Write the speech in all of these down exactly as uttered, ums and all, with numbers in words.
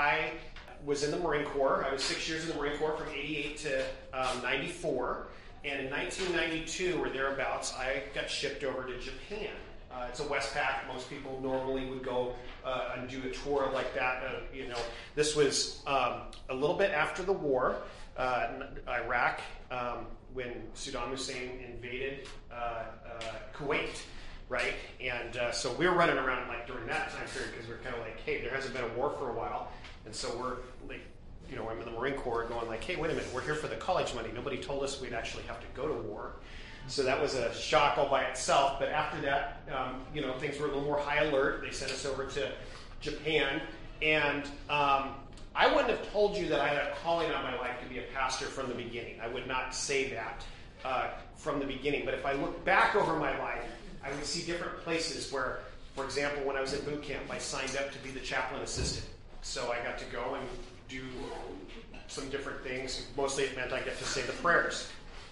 I was in the Marine Corps. I was six years in the Marine Corps from eighty-eight to um, ninety-four. And in nineteen ninety-two or thereabouts, I got shipped over to Japan. Uh, it's a Westpac. Most people normally would go uh, and do a tour like that. Uh, you know, this was um, a little bit after the war, uh, Iraq, um, when Saddam Hussein invaded uh, uh, Kuwait, right? And uh, so we were running around like during that time period because we we're kind of like, hey, there hasn't been a war for a while, and so we're like, you know, I'm in the Marine Corps going like, hey, wait a minute, we're here for the college money. Nobody told us we'd actually have to go to war. So that was a shock all by itself. But after that, um, you know, things were a little more high alert. They sent us over to Japan. And um, I wouldn't have told you that I had a calling on my life to be a pastor from the beginning. I would not say that uh, from the beginning. But if I look back over my life, I would see different places where, for example, when I was at boot camp, I signed up to be the chaplain assistant. So I got to go and do some different things. Mostly it meant I get to say the prayers.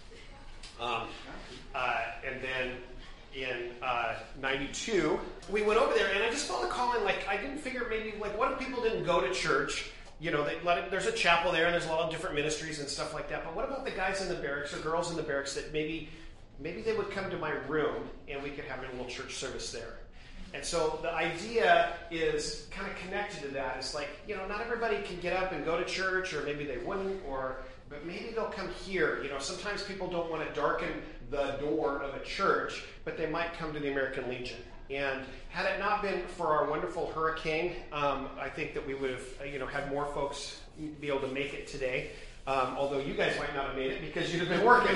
Um, uh, and then in uh, ninety-two, we went over there, and I just felt a calling. Like, I didn't figure maybe, like, what if people didn't go to church? You know, they let it, there's a chapel there, and there's a lot of different ministries and stuff like that. But what about the guys in the barracks or girls in the barracks that maybe maybe they would come to my room, and we could have a little church service there? And so the idea is kind of connected to that. It's like, you know, not everybody can get up and go to church, or maybe they wouldn't, or but maybe they'll come here. You know, sometimes people don't want to darken the door of a church, but they might come to the American Legion. And had it not been for our wonderful hurricane, um, I think that we would have, you know, had more folks be able to make it today. Um, although you guys might not have made it because you'd have been working.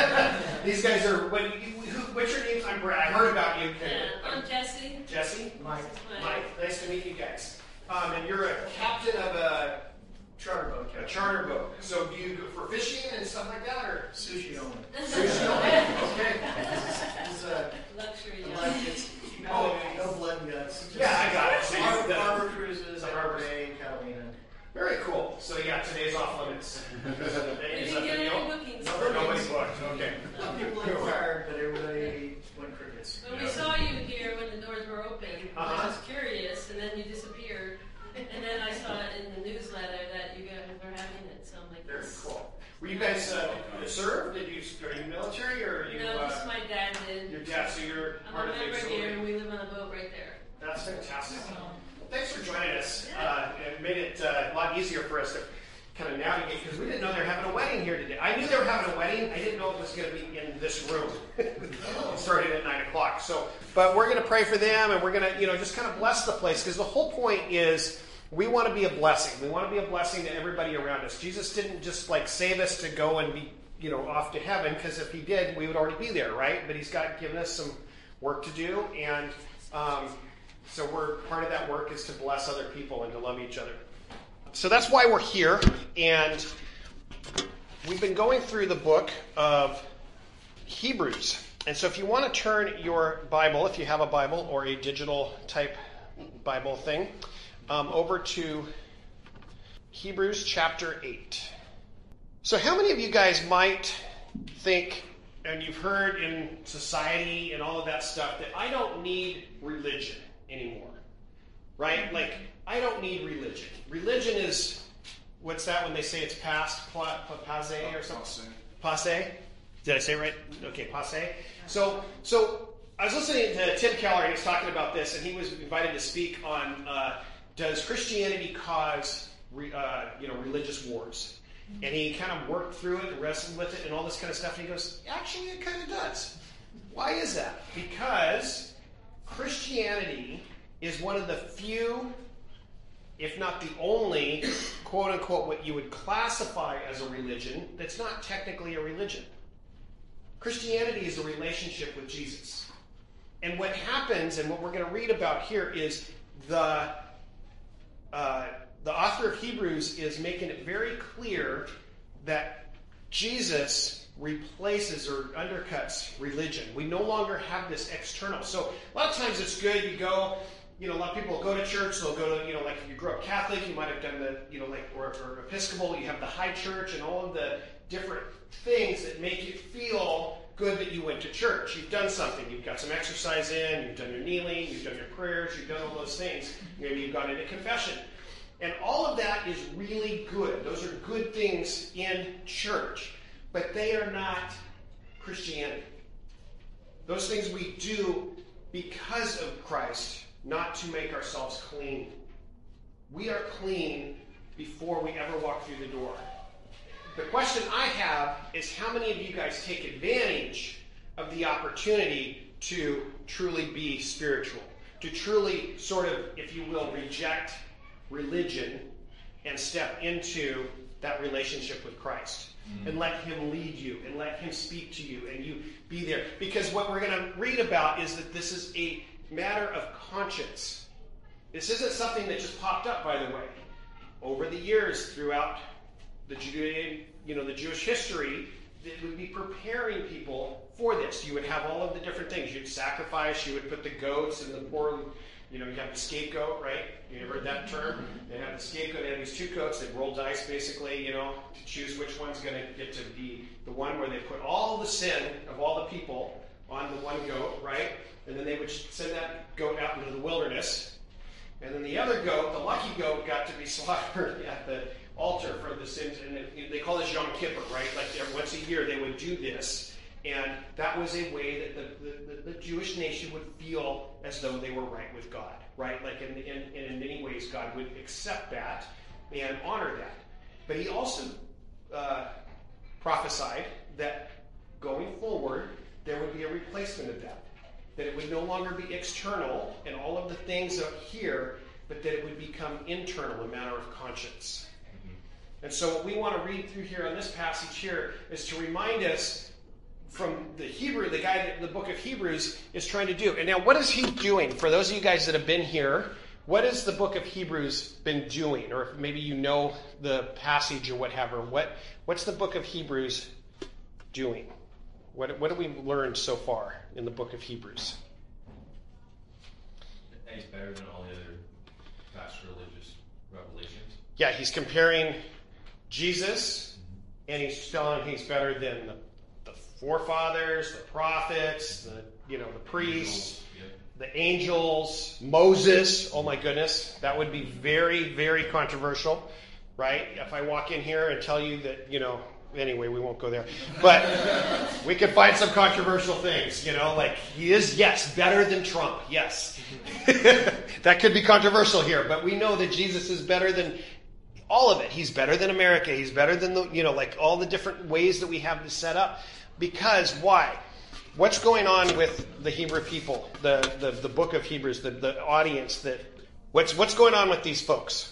These guys are. What, you, who, what's your name? I'm Brad. I heard about you. Yeah, I'm Jesse. Jesse. Mike. Mike. Nice to meet you guys. Um, and you're a captain of a charter boat. A charter boat. So do you go for fishing and stuff like that, or sushi only? Sushi only. Okay. It's a luxury. Like it's no, no blood and guts. Just yeah, I got it. So harbor, the, harbor cruises, harbor Bay, Catalina. Very cool. So yeah, today's off limits. We didn't get any bookings. No, nobody booked. Okay. Well, people inquired, but everybody went crickets. When we saw you here when the doors were open, Uh-huh. I was curious, and then you disappeared. And then I saw it in the newsletter that you guys were having it, so I'm like, Very this. cool. Were you guys uh, served? Did you are you military or are you? No, uh, just my dad did. Your dad, so you're I'm part a of the member auxiliary. here, and we live on a boat right there. That's fantastic. Well, thanks for joining us. Uh, it made it uh, a lot easier for us to kind of navigate because we didn't know they were having a wedding here today. I knew they were having a wedding. I didn't know it was going to be in this room. It started at nine o'clock. So, but we're going to pray for them, and we're going to, you know, just kind of bless the place because the whole point is we want to be a blessing. We want to be a blessing to everybody around us. Jesus didn't just like save us to go and be, you know, off to heaven because if he did, we would already be there, right? But he's got given us some work to do, and um, so we're part of that work is to bless other people and to love each other. So that's why we're here, and we've been going through the book of Hebrews. And so if you want to turn your Bible, if you have a Bible or a digital type Bible thing, um, over to Hebrews chapter eight. So how many of you guys might think, and you've heard in society and all of that stuff, that I don't need religion anymore, right? Like, I don't need religion. Religion is, what's that when they say it's past, pla, passe or something? Passe. Did I say it right? Okay, passe. So, so I was listening to Tim Keller, and he was talking about this, and he was invited to speak on uh, does Christianity cause re, uh, you know religious wars? And he kind of worked through it and wrestled with it and all this kind of stuff. And he goes, actually, it kind of does. Why is that? Because Christianity is one of the few, if not the only, quote unquote, what you would classify as a religion that's not technically a religion. Christianity is a relationship with Jesus. And what happens, and what we're going to read about here, is the uh, the author of Hebrews is making it very clear that Jesus replaces or undercuts religion. We no longer have this external. So a lot of times it's good, you go, you know, a lot of people go to church, they'll go to, you know, like if you grew up Catholic, you might have done the, you know, like, or, or Episcopal, you have the high church and all of the different things that make you feel good that you went to church. You've done something. You've got some exercise in, you've done your kneeling, you've done your prayers, you've done all those things. Maybe you've gone into confession. And all of that is really good. Those are good things in church. But they are not Christianity. Those things we do because of Christ, not to make ourselves clean. We are clean before we ever walk through the door. The question I have is, how many of you guys take advantage of the opportunity to truly be spiritual? To truly sort of, if you will, reject religion and step into that relationship with Christ. Mm-hmm. And let him lead you and let him speak to you and you be there. Because what we're going to read about is that this is a matter of conscience. This isn't something that just popped up, by the way. Over the years, throughout the Judean, you know, the Jewish history, it would be preparing people for this. You would have all of the different things. You'd sacrifice, you would put the goats and the poor, you know, you have the scapegoat, right? You ever heard that term? They have the scapegoat, they have these two goats, they roll dice basically, you know, to choose which one's going to get to be the one where they put all the sin of all the people on the one goat, right? And then they would send that goat out into the wilderness. And then the other goat, the lucky goat, got to be slaughtered at the altar for the sins. And it, they call this Yom Kippur, right? Like once a year they would do this. And that was a way that the, the, the Jewish nation would feel as though they were right with God, right? Like in, in, in many ways, God would accept that and honor that. But he also uh, prophesied that going forward, there would be a replacement of that. That it would no longer be external and all of the things up here, but that it would become internal, a matter of conscience. Mm-hmm. And so what we want to read through here on this passage here is to remind us from the Hebrew, the guy that the book of Hebrews is trying to do. And now what is he doing? For those of you guys that have been here, what has the book of Hebrews been doing? Or maybe you know the passage or whatever. What, what's the book of Hebrews doing? What, what have we learned so far in the book of Hebrews? That he's better than all the other past religious revelations. Yeah, he's comparing Jesus, mm-hmm. and he's telling he's better than the, the forefathers, the prophets, the you know the priests, angels, yeah. the angels, Moses. Oh my goodness, that would be very, very controversial, right? If I walk in here and tell you that you know. Anyway, we won't go there. But we could find some controversial things, you know, like he is, yes, better than Trump. Yes. That could be controversial here, but we know that Jesus is better than all of it. He's better than America. He's better than the, you know, like all the different ways that we have to set up. Because why? What's going on with the Hebrew people, the, the, the book of Hebrews, the, the audience that, what's, what's going on with these folks?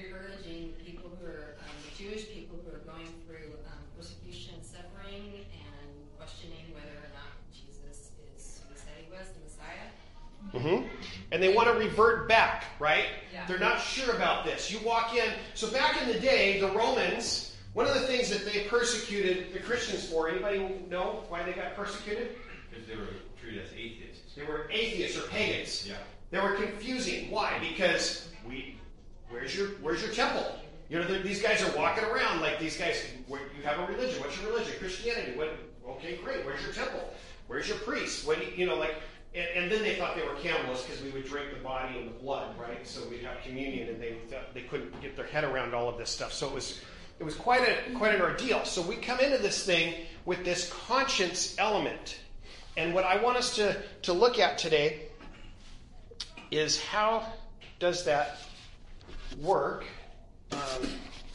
Mm-hmm. And they want to revert back, right? Yeah. They're not sure about this. You walk in. So back in the day, the Romans, one of the things that they persecuted the Christians for, anybody know why they got persecuted? Because they were treated as atheists. They were atheists or pagans. Yeah. They were confusing. Why? Because we, where's your where's your temple? You know, these guys are walking around like these guys. Where, you have a religion. What's your religion? Christianity. What? Okay, great. Where's your temple? Where's your priest? What do you, you know, like. And, and then they thought they were cannibals because we would drink the body and the blood, right? So we'd have communion, and they thought they couldn't get their head around all of this stuff. So it was it was quite a quite an ordeal. So we come into this thing with this conscience element, and what I want us to to look at today is how does that work? Um,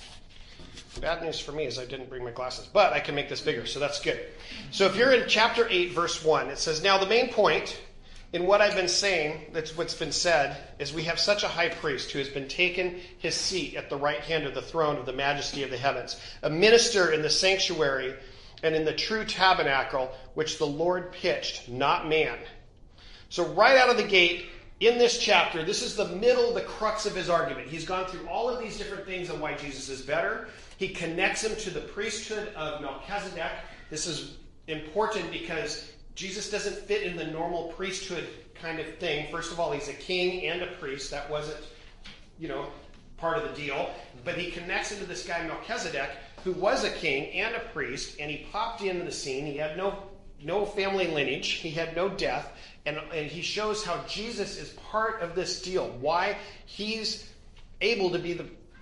bad news for me is I didn't bring my glasses, but I can make this bigger, so that's good. So if you're in chapter eight, verse one, it says, "Now the main point in what I've been saying, that's what's been said, is we have such a high priest who has been taken his seat at the right hand of the throne of the majesty of the heavens, a minister in the sanctuary and in the true tabernacle which the Lord pitched, not man." So right out of the gate, in this chapter, this is the middle, the crux of his argument. He's gone through all of these different things on why Jesus is better. He connects him to the priesthood of Melchizedek. This is important because Jesus doesn't fit in the normal priesthood kind of thing. First of all, he's a king and a priest. That wasn't, you know, part of the deal. But he connects into this guy Melchizedek, who was a king and a priest, and he popped into the scene. He had no no family lineage. He had no death. And, and he shows how Jesus is part of this deal. Why he's able to be the,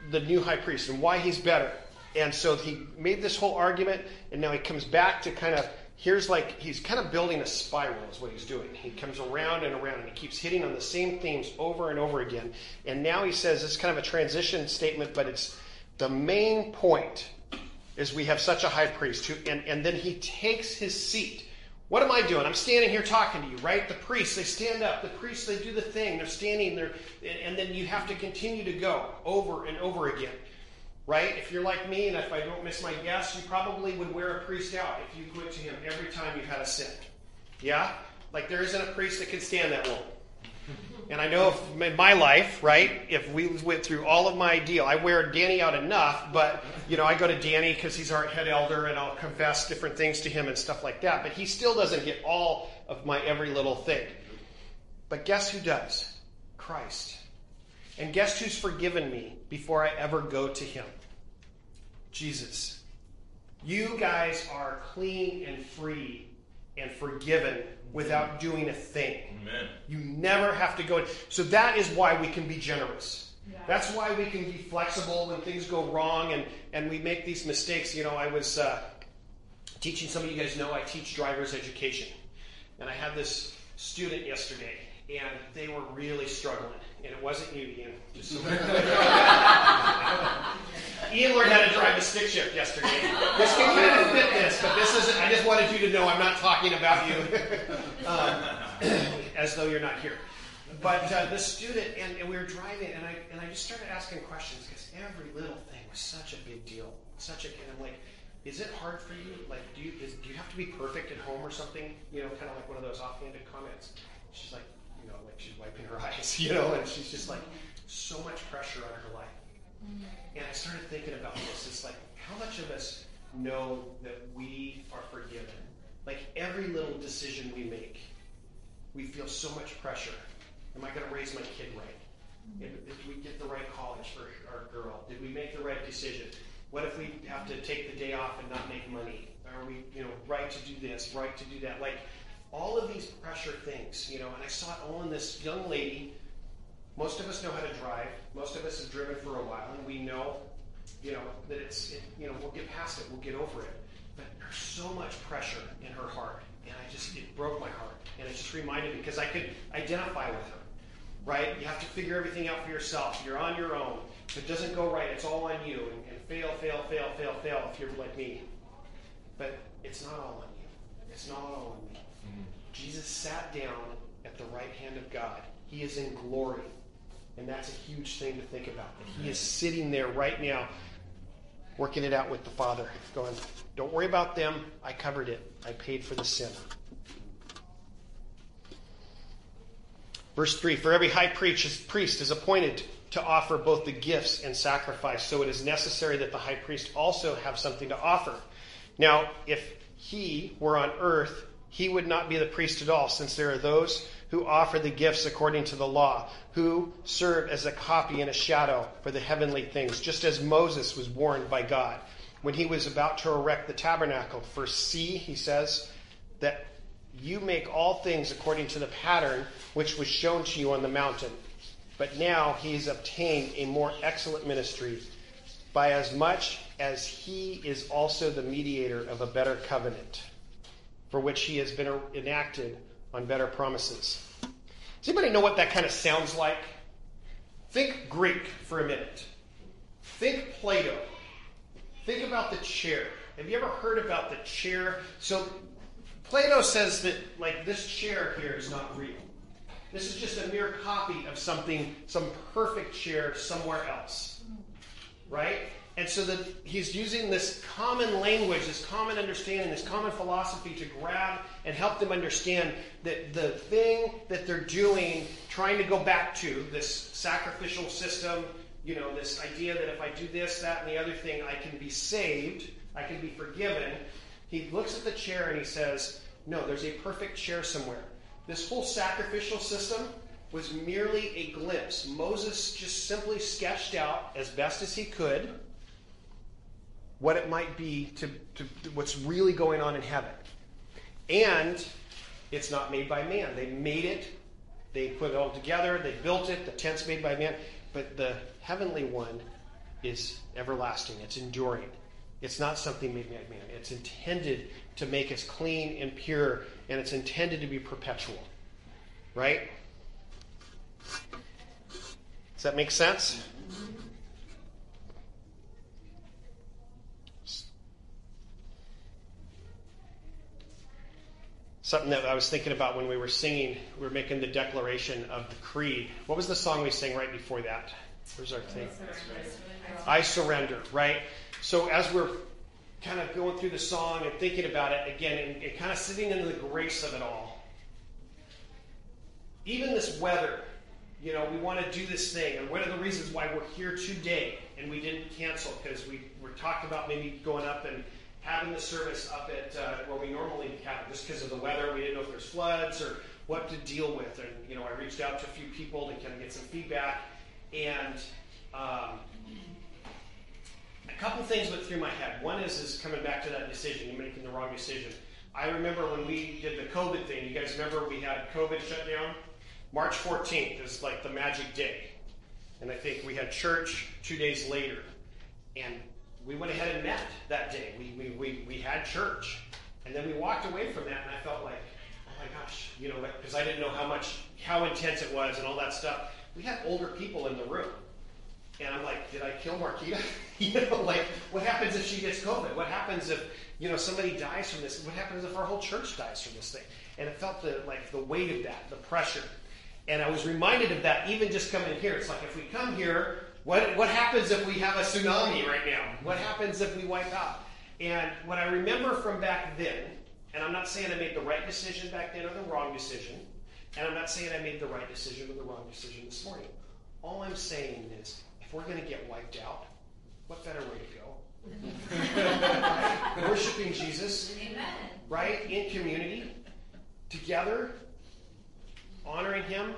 the new high priest and why he's better. And so he made this whole argument, and now he comes back to kind of, here's like, he's kind of building a spiral is what he's doing. He comes around and around, and he keeps hitting on the same themes over and over again. And now he says, it's kind of a transition statement, but it's the main point is we have such a high priest who, and, and then he takes his seat. What am I doing? I'm standing here talking to you, right? The priests, they stand up. The priests, they do the thing. They're standing there, and then you have to continue to go over and over again, right? If you're like me, and if I don't miss my guess, you probably would wear a priest out if you went to him every time you had a sin. Yeah? Like there isn't a priest that can stand that long. And I know if, in my life, right, if we went through all of my deal, I wear Danny out enough, but, you know, I go to Danny because he's our head elder and I'll confess different things to him and stuff like that. But he still doesn't get all of my every little thing. But guess who does? Christ. And guess who's forgiven me before I ever go to him? Jesus. You guys are clean and free and forgiven without doing a thing. Amen. You never have to go. So that is why we can be generous. Yeah. That's why we can be flexible when things go wrong and, and we make these mistakes. You know, I was uh, teaching, some of you guys know I teach driver's education. And I had this student yesterday, and they were really struggling. And it wasn't you, Ian. Just so Ian learned how to drive a stick shift yesterday. This can kind of fit this, but this isn't. I just wanted you to know I'm not talking about you um, as though you're not here. But uh, the student, and, and we were driving, and I and I just started asking questions because every little thing was such a big deal. Such a, and I'm like, is it hard for you? Like, do you is, do you have to be perfect at home or something? You know, kind of like one of those offhanded comments. She's like, you know, like she's wiping her eyes, you know, and she's just like, so much pressure on her life. And I started thinking about this. It's like, how much of us know that we are forgiven? Like every little decision we make, we feel so much pressure. Am I going to raise my kid right? Did we get the right college for our girl? Did we make the right decision? What if we have to take the day off and not make money? Are we, you know, right to do this, right to do that? Like all of these pressure things, you know, and I saw it all in this young lady. Most of us know how to drive. Most of us have driven for a while, and we know, you know, that it's, it, you know, we'll get past it, we'll get over it. But there's so much pressure in her heart, and I just, it broke my heart. And it just reminded me, because I could identify with her, right? You have to figure everything out for yourself. You're on your own. If it doesn't go right, it's all on you. And, and fail, fail, fail, fail, fail if you're like me. But it's not all on you. It's not all on me. Mm-hmm. Jesus sat down at the right hand of God. He is in glory. And that's a huge thing to think about. That he is sitting there right now, working it out with the Father, going, don't worry about them. I covered it. I paid for the sin. Verse three, for every high priest is appointed to offer both the gifts and sacrifice, so it is necessary that the high priest also have something to offer. Now, if he were on earth, he would not be the priest at all, since there are those who offer the gifts according to the law, who serve as a copy and a shadow for the heavenly things, just as Moses was warned by God when he was about to erect the tabernacle. For see, he says, that you make all things according to the pattern which was shown to you on the mountain. But now he has obtained a more excellent ministry, by as much as he is also the mediator of a better covenant, for which he has been enacted on better promises. Does anybody know what that kind of sounds like? Think Greek for a minute. Think Plato. Think about the chair. Have you ever heard about the chair? So Plato says that, like, this chair here is not real. This is just a mere copy of something, some perfect chair somewhere else. Right? And so that he's using this common language, this common understanding, this common philosophy to grab and help them understand that the thing that they're doing, trying to go back to, this sacrificial system, you know, this idea that if I do this, that, and the other thing, I can be saved, I can be forgiven. He looks at the chair and he says, no, there's a perfect chair somewhere. This whole sacrificial system was merely a glimpse. Moses just simply sketched out, as best as he could, what it might be to, to, to what's really going on in heaven. And it's not made by man. They made it. They put it all together. They built it. The tent's made by man. But the heavenly one is everlasting. It's enduring. It's not something made by man. It's intended to make us clean and pure, and it's intended to be perpetual. Right? Does that make sense? Something that I was thinking about when we were singing, we were making the declaration of the creed. What was the song we sang right before that? Where's our thing? I surrender, right? So as we're kind of going through the song and thinking about it again, and, and kind of sitting in the grace of it all, even this weather, you know, we want to do this thing, and one of the reasons why we're here today and we didn't cancel, because we were talked about maybe going up and having the service up at uh, where we normally have it, just because of the weather. We didn't know if there's floods or what to deal with. And, you know, I reached out to a few people to kind of get some feedback. And um, a couple things went through my head. One is, is coming back to that decision, you're making the wrong decision. I remember when we did the COVID thing, you guys remember we had COVID shut down? March fourteenth is like the magic day. And I think we had church two days later. And we went ahead and met that day. We, we, we, we had church. And then we walked away from that, and I felt like, oh my gosh, you know, because I didn't know how much, how intense it was and all that stuff. We had older people in the room. And I'm like, did I kill Marquita? you know, like, what happens if she gets COVID? What happens if, you know, somebody dies from this? What happens if our whole church dies from this thing? And it felt the, like the weight of that, the pressure. And I was reminded of that even just coming here. It's like, if we come here, What what happens if we have a tsunami right now? What happens if we wipe out? And what I remember from back then, and I'm not saying I made the right decision back then or the wrong decision, and I'm not saying I made the right decision or the wrong decision this morning. All I'm saying is, if we're going to get wiped out, what better way to go? Worshiping Jesus, Amen. right? In community, together, honoring Him.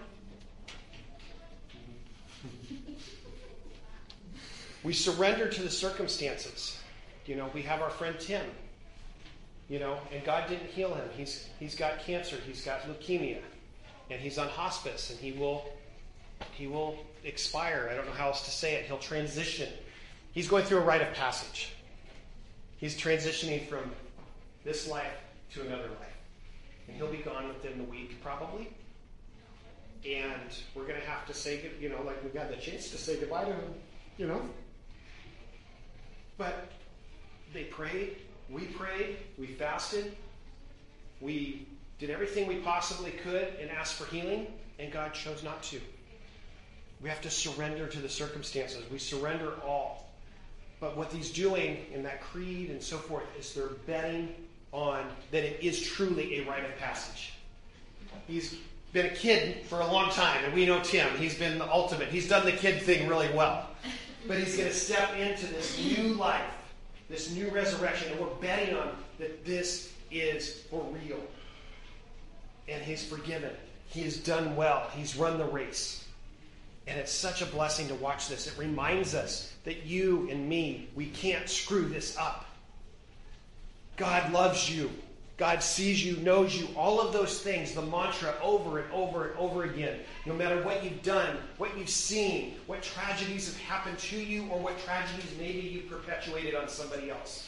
We surrender to the circumstances. You know, we have our friend Tim. You know, and God didn't heal him. He's he's got cancer. He's got leukemia, and he's on hospice. And he will he will expire. I don't know how else to say it. He'll transition. He's going through a rite of passage. He's transitioning from this life to another life, and he'll be gone within the week probably. And we're going to have to say, you know, like we've got the chance to say goodbye to him. You know. But they prayed, we prayed, we fasted, we did everything we possibly could and asked for healing, and God chose not to. We have to surrender to the circumstances. We surrender all. But what He's doing in that creed and so forth is they're betting on that it is truly a rite of passage. He's been a kid for a long time, and we know Tim. He's been the ultimate. He's done the kid thing really well. But he's going to step into this new life, this new resurrection, and we're betting on that this is for real. And he's forgiven. He has done well. He's run the race. And it's such a blessing to watch this. It reminds us that you and me, we can't screw this up. God loves you. God sees you, knows you, all of those things, the mantra over and over and over again. No matter what you've done, what you've seen, what tragedies have happened to you, or what tragedies maybe you perpetuated on somebody else.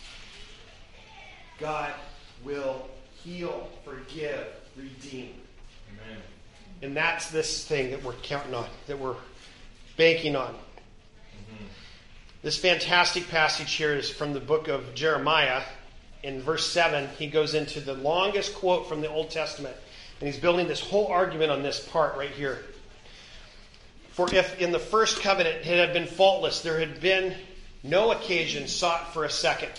God will heal, forgive, redeem. Amen. And that's this thing that we're counting on, that we're banking on. Mm-hmm. This fantastic passage here is from the book of Jeremiah. In verse seven, he goes into the longest quote from the Old Testament. And he's building this whole argument on this part right here. For if in the first covenant it had been faultless, there had been no occasion sought for a second.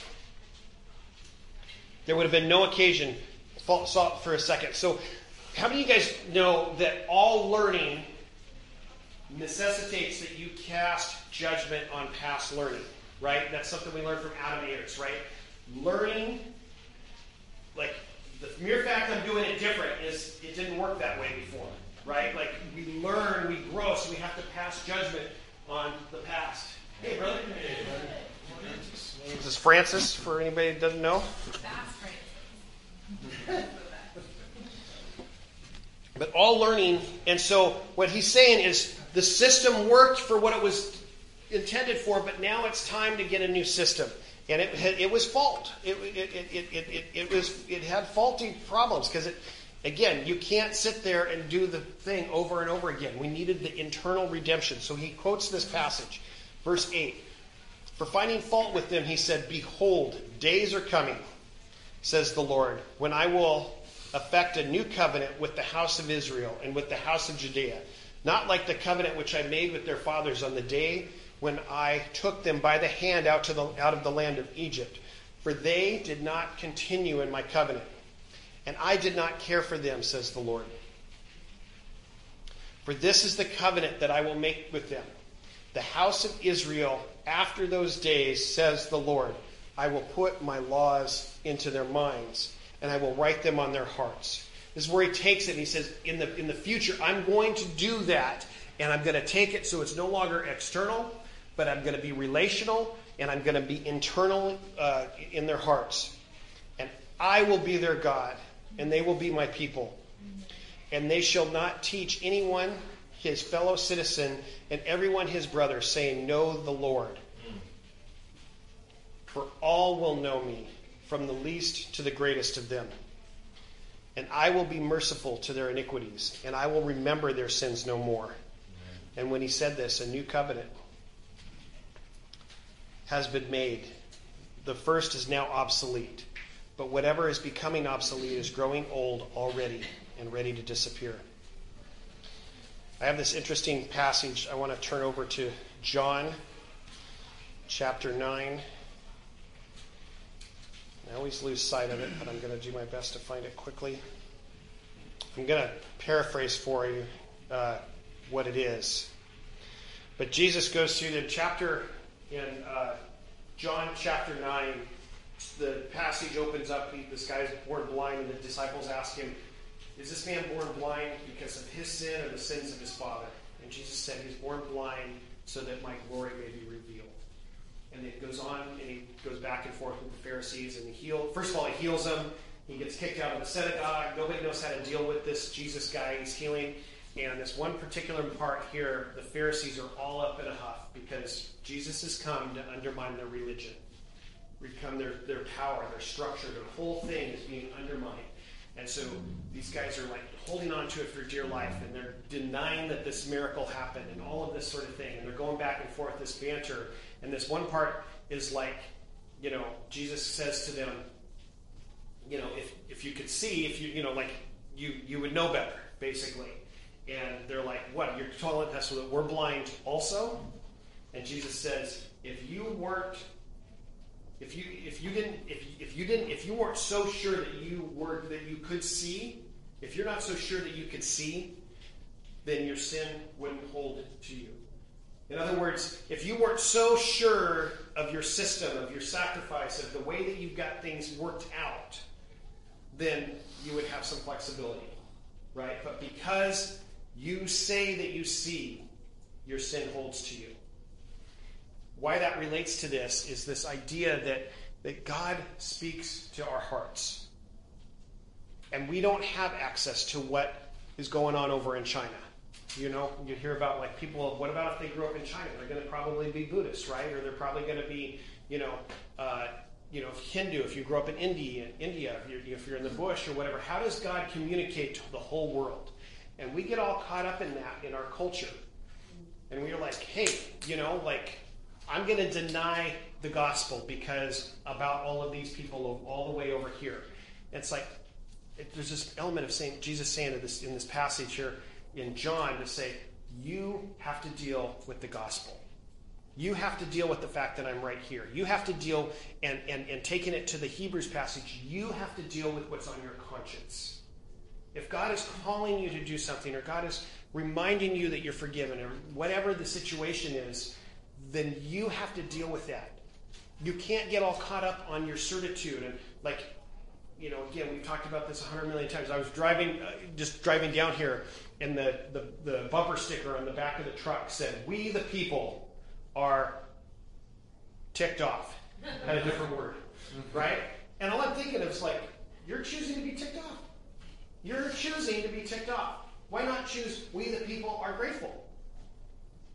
There would have been no occasion sought for a second. So how many of you guys know that all learning necessitates that you cast judgment on past learning? Right? That's something we learned from Adam Ayers, right? Learning, like the mere fact I'm doing it different is it didn't work that way before, right? Like we learn, we grow, so we have to pass judgment on the past. Hey, brother. Hey, brother. This is Francis, for anybody that doesn't know. Fast Francis. But all learning, and so what he's saying is the system worked for what it was intended for, but now it's time to get a new system. And it had, it was fault. It it it it it, it was it had faulty problems because it again you can't sit there and do the thing over and over again. We needed the internal redemption. So he quotes this passage, verse eight. For finding fault with them, he said, "Behold, days are coming, says the Lord, when I will effect a new covenant with the house of Israel and with the house of Judea, not like the covenant which I made with their fathers on the day when I took them by the hand out to the out of the land of Egypt. For they did not continue in my covenant, and I did not care for them, says the Lord. For this is the covenant that I will make with them. The house of Israel after those days, says the Lord, I will put my laws into their minds, and I will write them on their hearts." This is where he takes it, and he says, in the, in the future, I'm going to do that, and I'm going to take it so it's no longer external, but I'm going to be relational, and I'm going to be internal uh, in their hearts. And I will be their God, and they will be my people. And they shall not teach anyone his fellow citizen and everyone his brother, saying, "Know the Lord." For all will know me, from the least to the greatest of them. And I will be merciful to their iniquities, and I will remember their sins no more. Amen. And when he said this, a new covenant has been made. The first is now obsolete, but whatever is becoming obsolete is growing old already and ready to disappear. I have this interesting passage. I want to turn over to John chapter nine. I always lose sight of it, but I'm going to do my best to find it quickly. I'm going to paraphrase for you uh, what it is. But Jesus goes through the chapter in uh, John chapter nine. The passage opens up. He, this guy's born blind, and the disciples ask him, "Is this man born blind because of his sin or the sins of his father?" And Jesus said, "He's born blind so that my glory may be revealed." And it goes on, and he goes back and forth with the Pharisees, and he heal. First of all, he heals them. He gets kicked out of the synagogue. Nobody knows how to deal with this Jesus guy he's healing. And this one particular part here, the Pharisees are all up in a huff because Jesus has come to undermine their religion, become their, their power, their structure. Their whole thing is being undermined. And so these guys are like holding on to it for dear life, and they're denying that this miracle happened and all of this sort of thing. And they're going back and forth, this banter. And this one part is like, you know, Jesus says to them, you know, if if you could see, if you, you know, like, you, you would know better, basically. And they're like, what, you're telling us that we're blind also? And Jesus says, if you weren't, if you if you didn't, if if you didn't, if you weren't so sure that you were that you could see, if you're not so sure that you could see, then your sin wouldn't hold to you. In other words, if you weren't so sure of your system, of your sacrifice, of the way that you've got things worked out, then you would have some flexibility, right? But because you say that you see, your sin holds to you. Why that relates to this is this idea that, that God speaks to our hearts. And we don't have access to what is going on over in China. You know, you hear about, like, people, what about if they grew up in China? They're going to probably be Buddhist, right? Or they're probably going to be, you know, uh, you know, Hindu if you grew up in India, India if, you're, if you're in the bush or whatever. How does God communicate to the whole world? And we get all caught up in that in our culture. And we're like, hey, you know, like, I'm going to deny the gospel because about all of these people all the way over here. It's like, it, there's this element of saying, Jesus saying in this, in this passage here, in John, to say, you have to deal with the gospel. You have to deal with the fact that I'm right here. You have to deal, and, and, and taking it to the Hebrews passage, you have to deal with what's on your conscience. If God is calling you to do something, or God is reminding you that you're forgiven, or whatever the situation is, then you have to deal with that. You can't get all caught up on your certitude. And like, you know, again, we've talked about this a hundred million times. I was driving, uh, just driving down here, and the, the, the bumper sticker on the back of the truck said, "We the people are ticked off." Had a different word, right? And all I'm thinking is like, you're choosing to be ticked off. You're choosing to be ticked off. Why not choose, "We the people are grateful"?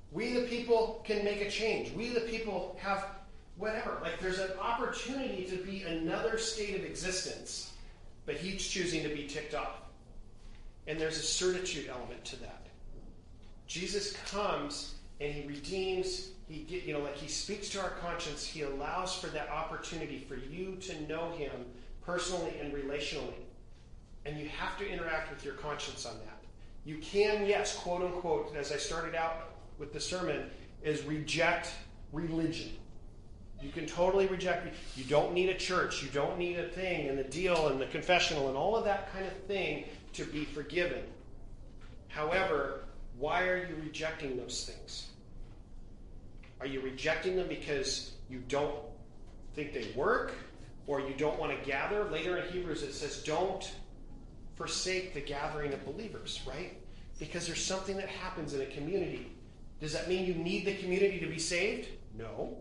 We the people can make a change. We the people have whatever. Like there's an opportunity to be another state of existence, but he's choosing to be ticked off. And there's a certitude element to that. Jesus comes and he redeems, he get, you know, like he speaks to our conscience, he allows for that opportunity for you to know him personally and relationally. And you have to interact with your conscience on that. You can, yes, quote unquote, as I started out with the sermon, is reject religion. You can totally reject it. You don't need a church. You don't need a thing and the deal and the confessional and all of that kind of thing to be forgiven. However, why are you rejecting those things? Are you rejecting them because you don't think they work or you don't want to gather? Later in Hebrews it says, don't forsake the gathering of believers, right? Because there's something that happens in a community. Does that mean you need the community to be saved? No.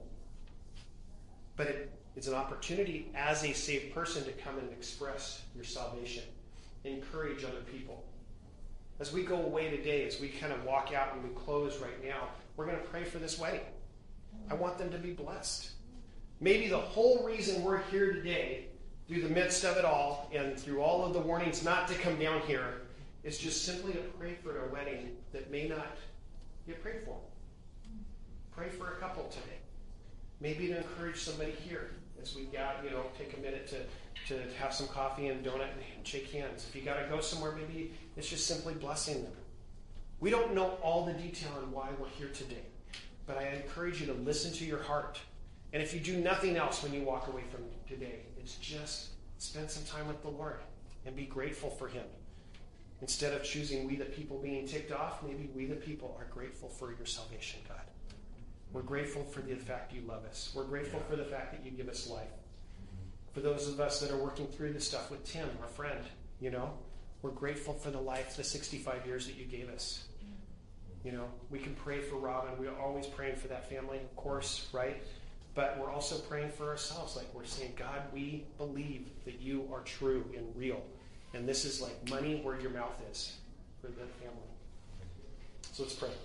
But it, it's an opportunity as a saved person to come and express your salvation. Encourage other people. As we go away today, as we kind of walk out and we close right now, we're going to pray for this wedding. I want them to be blessed. Maybe the whole reason we're here today, through the midst of it all, and through all of the warnings not to come down here, is just simply to pray for a wedding that may not get prayed for. Pray for a couple today. Maybe to encourage somebody here as we got, you know, take a minute to, to have some coffee and donut and shake hands. If you got to go somewhere, maybe it's just simply blessing them. We don't know all the detail on why we're here today, but I encourage you to listen to your heart. And if you do nothing else when you walk away from today, it's just spend some time with the Lord and be grateful for him. Instead of choosing we the people being ticked off, maybe we the people are grateful for your salvation, God. We're grateful for the fact you love us. We're grateful for the fact that you give us life. For those of us that are working through this stuff with Tim, our friend, you know, we're grateful for the life, the sixty-five years that you gave us. You know, we can pray for Robin. We're always praying for that family, of course, right? But we're also praying for ourselves. Like we're saying, God, we believe that you are true and real. And this is like money where your mouth is for the family. So let's pray.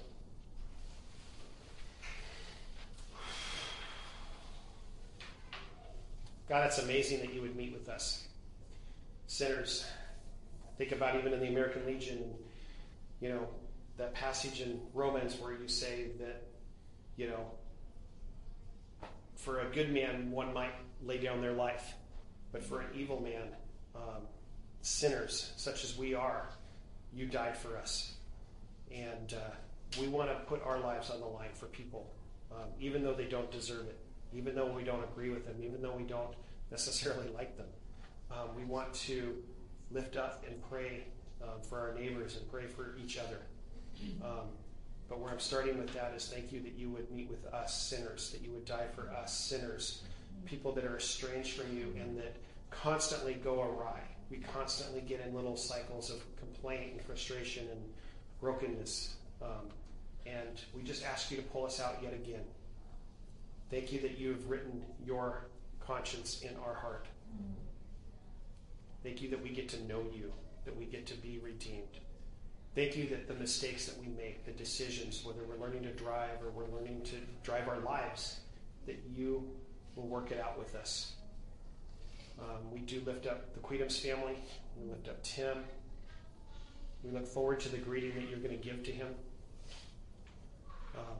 God, it's amazing that you would meet with us, sinners. Think about even in the American Legion, you know, that passage in Romans where you say that, you know, for a good man, one might lay down their life, but for an evil man, um, sinners such as we are, you died for us. And uh, we want to put our lives on the line for people, um, even though they don't deserve it. Even though we don't agree with them, even though we don't necessarily like them. Um, we want to lift up and pray um, for our neighbors and pray for each other. Um, but where I'm starting with that is thank you that you would meet with us sinners, that you would die for us sinners, people that are estranged from you and that constantly go awry. We constantly get in little cycles of complaint and frustration and brokenness. Um, and we just ask you to pull us out yet again. Thank you that you have written your conscience in our heart. Thank you that we get to know you, that we get to be redeemed. Thank you that the mistakes that we make, the decisions, whether we're learning to drive or we're learning to drive our lives, that you will work it out with us. Um, we do lift up the Queedums family. We lift up Tim. We look forward to the greeting that you're going to give to him. Um,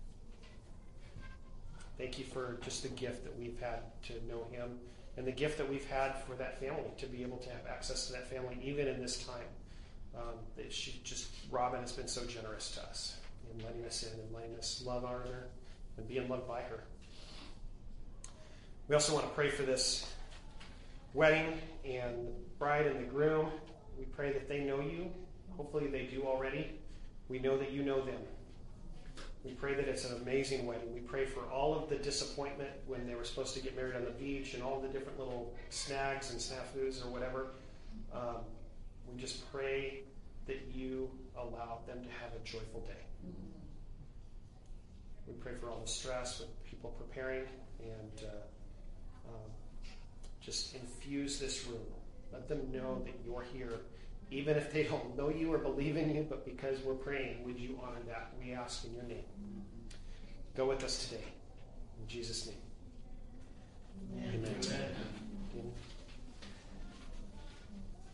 Thank you for just the gift that we've had to know him and the gift that we've had for that family, to be able to have access to that family even in this time. Um, that she just, Robin has been so generous to us in letting us in and letting us love on her and being loved by her. We also want to pray for this wedding and the bride and the groom. We pray that they know you. Hopefully they do already. We know that you know them. We pray that it's an amazing wedding. We pray for all of the disappointment when they were supposed to get married on the beach and all the different little snags and snafus or whatever. Um, we just pray that you allow them to have a joyful day. We pray for all the stress with people preparing and uh, um, just infuse this room. Let them know that you're here Even if they don't know you or believe in you, but because we're praying, would you honor that? We ask in your name. Go with us today. In Jesus' name.